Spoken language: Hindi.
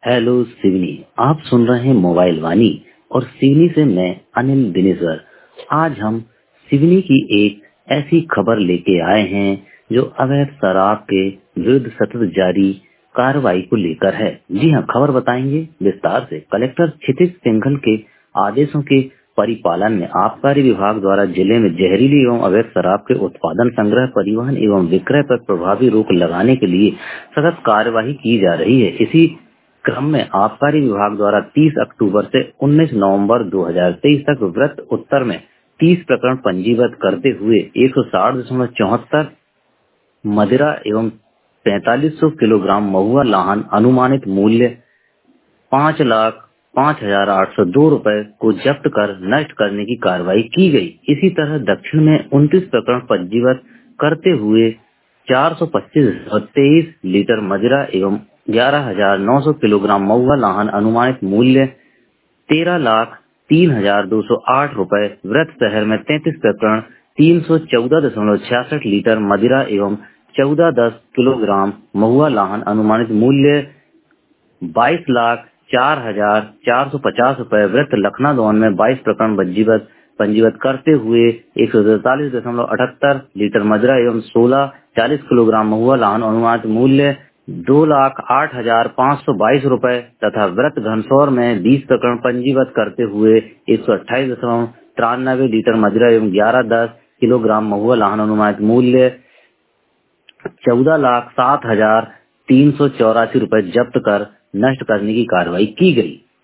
हेलो सिवनी। आप सुन रहे हैं मोबाइल वाणी और सिवनी से मैं अनिल दिनेश्वर। आज हम सिवनी की एक ऐसी खबर लेके आए हैं जो अवैध शराब के विरुद्ध सतत जारी कार्रवाई को लेकर है। जी हाँ, खबर बताएंगे विस्तार से। कलेक्टर क्षितिज सिंघल के आदेशों के परिपालन में आबकारी विभाग द्वारा जिले में जहरीली एवं अवैध शराब के उत्पादन, संग्रह, परिवहन एवं विक्रय पर प्रभावी रोक लगाने के लिए सतत कार्यवाही की जा रही है। इसी क्रम में आबकारी विभाग द्वारा 30 अक्टूबर से 19 नवंबर 2023 तक व्रत उत्तर में 30 प्रकरण पंजीबद्ध करते हुए 160.74 मदिरा एवं 4500 किलोग्राम महुआ लाहन अनुमानित मूल्य 5,05,802 रुपए को जब्त कर नष्ट करने की कार्रवाई की गई। इसी तरह दक्षिण में 29 प्रकरण पंजीबद्ध करते हुए 425.23 लीटर मदिरा एवं 11,900 किलोग्राम महुआ लाहन अनुमानित मूल्य 13,03,208 रुपए। व्रत शहर में 33 प्रकरण 314.66 लीटर मदिरा एवं 1410 किलोग्राम महुआ लाहन अनुमानित मूल्य 22,04,450 रुपए। व्रत लखनादौन में 22 प्रकरण पंजीबद्ध करते हुए 143.78 लीटर मदिरा एवं 1640 किलोग्राम महुआ लाहन अनुमानित मूल्य 2,08,522 रुपए तथा व्रत घनसौर में 20 प्रकरण पंजीबद्ध करते हुए 128.93 लीटर मदिरा एवं 1110 किलोग्राम महुआ लाहन अनुमानित मूल्य 14,07,384 रुपए जब्त कर नष्ट करने की कार्रवाई की गई।